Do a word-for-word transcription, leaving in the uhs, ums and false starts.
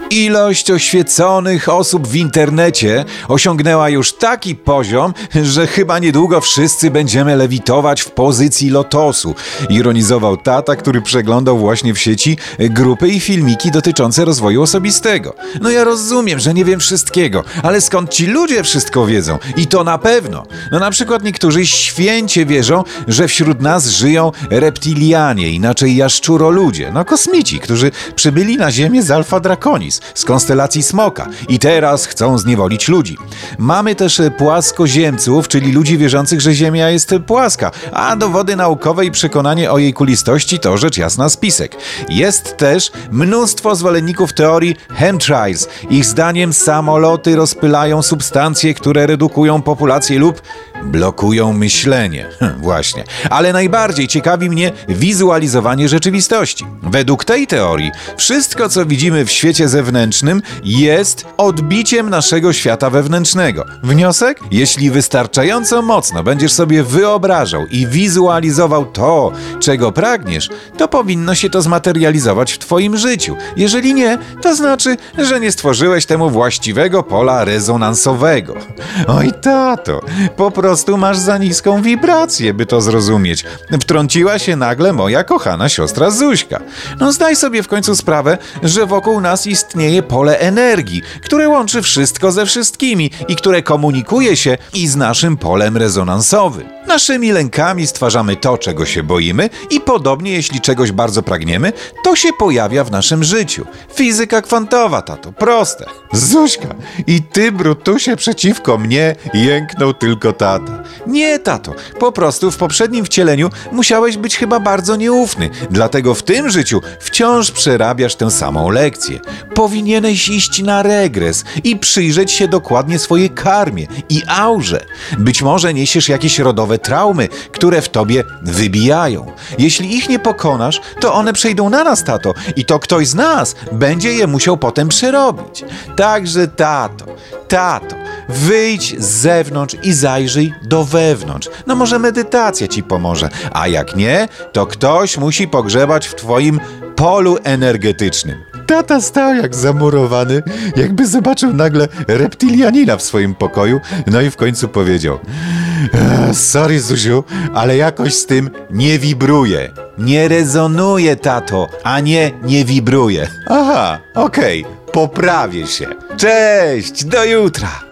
Ilość oświeconych osób w internecie osiągnęła już taki poziom, że chyba niedługo wszyscy będziemy lewitować w pozycji lotosu. Ironizował tata, który przeglądał właśnie w sieci grupy i filmiki dotyczące rozwoju osobistego. No ja rozumiem, że nie wiem wszystkiego, ale skąd ci ludzie wszystko wiedzą? I to na pewno. No na przykład niektórzy święcie wierzą, że wśród nas żyją reptilianie, inaczej jaszczuroludzie, no kosmici, którzy przybyli na Ziemię z Alpha Draconis, z konstelacji Smoka i teraz chcą zniewolić ludzi. Mamy też płaskoziemców, czyli ludzi wierzących, że Ziemia jest płaska, a dowody naukowe i przekonanie o jej kulistości to rzecz jasna spisek. Jest też mnóstwo zwolenników teorii chemtrails. Ich zdaniem samoloty rozpylają substancje, które redukują populację lub blokują myślenie. Hm, właśnie. Ale najbardziej ciekawi mnie wizualizowanie rzeczywistości. Według tej teorii wszystko, co widzimy w świecie zewnętrznym, jest odbiciem naszego świata wewnętrznego. Wniosek? Jeśli wystarczająco mocno będziesz sobie wyobrażał i wizualizował to, czego pragniesz, to powinno się to zmaterializować w twoim życiu. Jeżeli nie, to znaczy, że nie stworzyłeś temu właściwego pola rezonansowego. Oj tato, po prostu masz za niską wibrację, by to zrozumieć. Wtrąciła się nagle moja kochana siostra Zuśka. No zdaj sobie w końcu sprawę, że wokół nas istnieje pole energii, które łączy wszystko ze wszystkimi i które komunikuje się i z naszym polem rezonansowym. Naszymi lękami stwarzamy to, czego się boimy i podobnie, jeśli czegoś bardzo pragniemy, to się pojawia w naszym życiu. Fizyka kwantowa, tato, proste. Zuśka, i ty, brutusie, przeciwko mnie jęknął tylko tata. Nie, tato, po prostu w poprzednim wcieleniu musiałeś być chyba bardzo nieufny, dlatego w tym życiu wciąż przerabiasz tę samą lekcję. Powinieneś iść na regres i przyjrzeć się dokładnie swojej karmie i aurze. Być może niesiesz jakieś rodowe traumy, które w tobie wybijają. Jeśli ich nie pokonasz, to one przejdą na nas, tato, i to ktoś z nas będzie je musiał potem przerobić. Także tato, tato, wyjdź z zewnątrz i zajrzyj do wewnątrz. No może medytacja ci pomoże, a jak nie, to ktoś musi pogrzebać w twoim polu energetycznym. Tata stał jak zamurowany, jakby zobaczył nagle reptilianina w swoim pokoju, no i w końcu powiedział: sorry, Zuziu, ale jakoś z tym nie wibruje. Nie rezonuje, tato, a nie nie wibruje. Aha, okej, okay, poprawię się. Cześć, do jutra.